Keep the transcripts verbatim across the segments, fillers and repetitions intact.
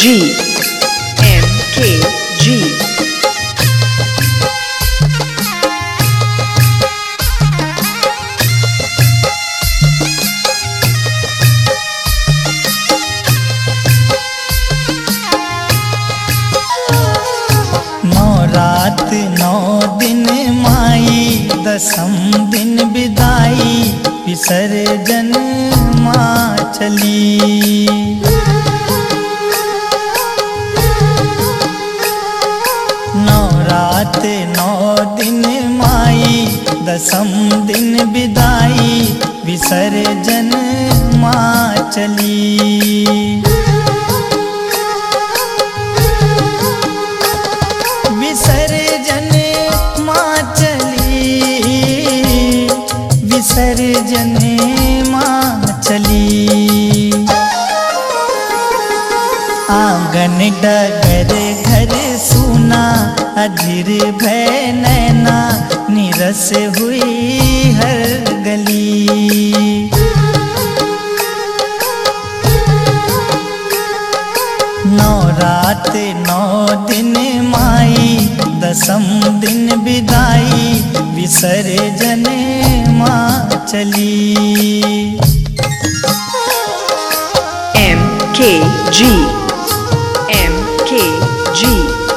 G M K G रात नौ दिन माई दसम दिन विदाई विसर्जन माँ चली। नौ रात नौ दिन माई दसम दिन विदाई विसर्जन माँ चली। विसर्जन माँ चली, विसर्जन माँ चली। आंगन डगर घर सुना अधीर भय नैना निरस हुई हर गली। नौ रात नौ दिन माई दसम दिन विदाई विसर्जन माँ चली। M K G M K G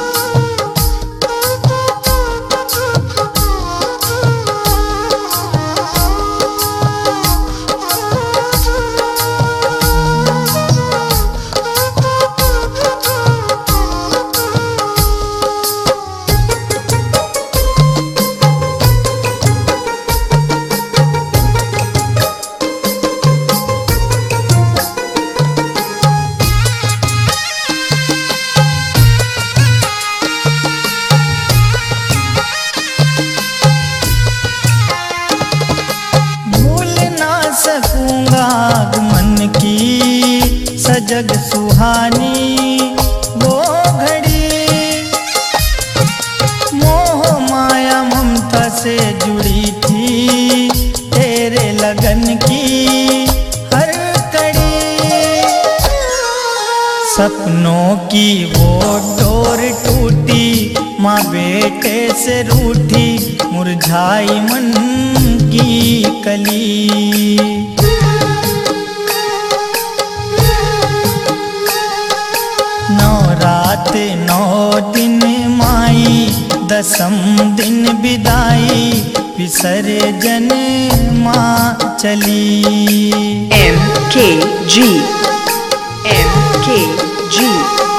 आगमन की सजग सुहानी वो घड़ी, मोह माया ममता से जुड़ी थी तेरे लगन की हर कड़ी। सपनों की वो डोर टूटी माँ बेटे से रूठी मुरझाई मन की कली। नौ रात नौ दिन माई दसम दिन विदाई विसर्जन माँ चली। M K G M K G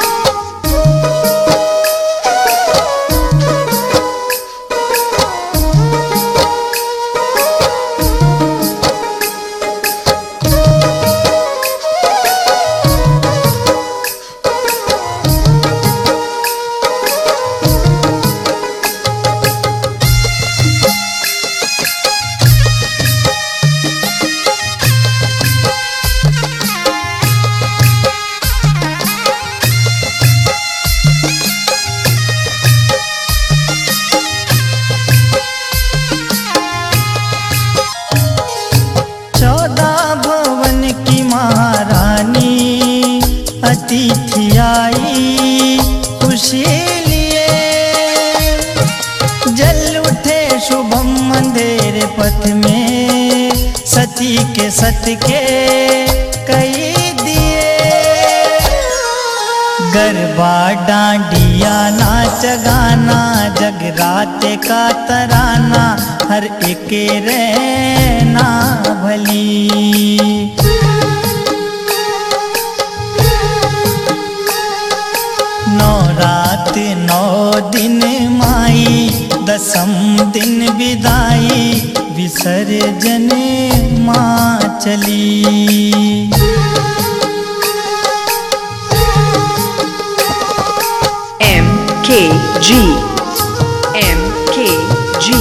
अतिथि आई खुशी लिए, जल उठे शुभम अंधेरे पथ में सती के सत के कई दिए। गरबा डांडिया नाच गाना जगराते का तराना हर एक रहना भली। नौ रात नौ दिन माई दसम दिन विदाई विसर्जन माँ चली। M K G M K G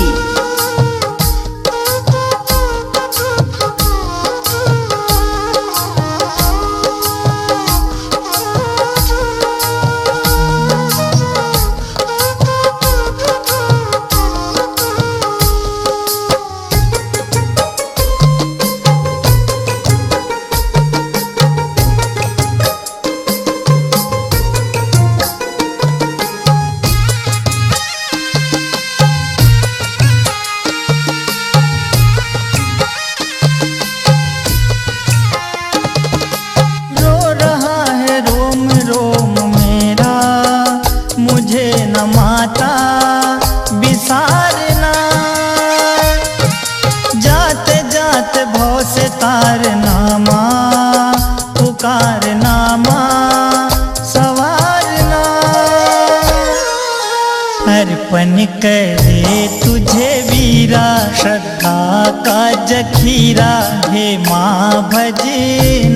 अवतार नामा पुकार नामा सवारना। अर्पण करे तुझे वीरा श्रद्धा का जखीरा, हे माँ भजनावली।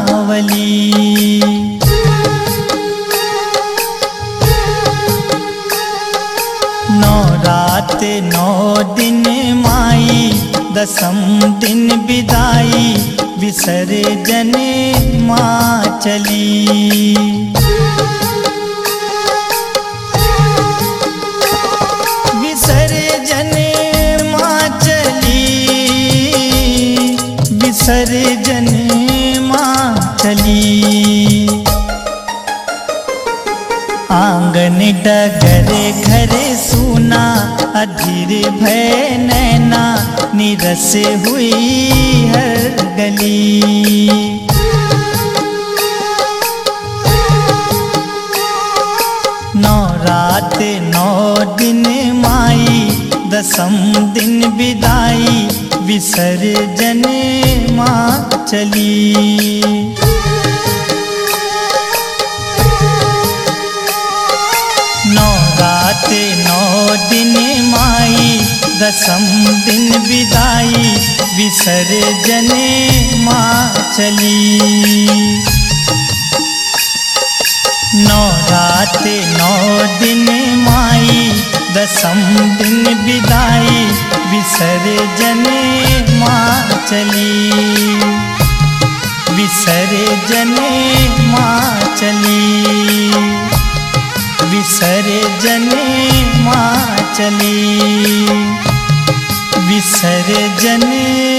नौ रात नौ दिन माई, दसम दिन विदाई, विसर्जन माँ चली। विसर्जन माँ चली, विसर्जन माँ चली। आंगन डगर घर सूना, अधीर भय नैना, निरस हुई हर गली। नौ रात नौ दिन माई, दसम दिन विदाई, विसर्जन माँ चली। नौ रात नौ दिन माई, दसम दिन विदाई, विसर्जन माँ चली। नौ रात नौ दिन माई, दसम दिन विदाई, विसर्जन माँ चली। विसर्जन माँ चली, विसर्जन माँ चली, विसर्जन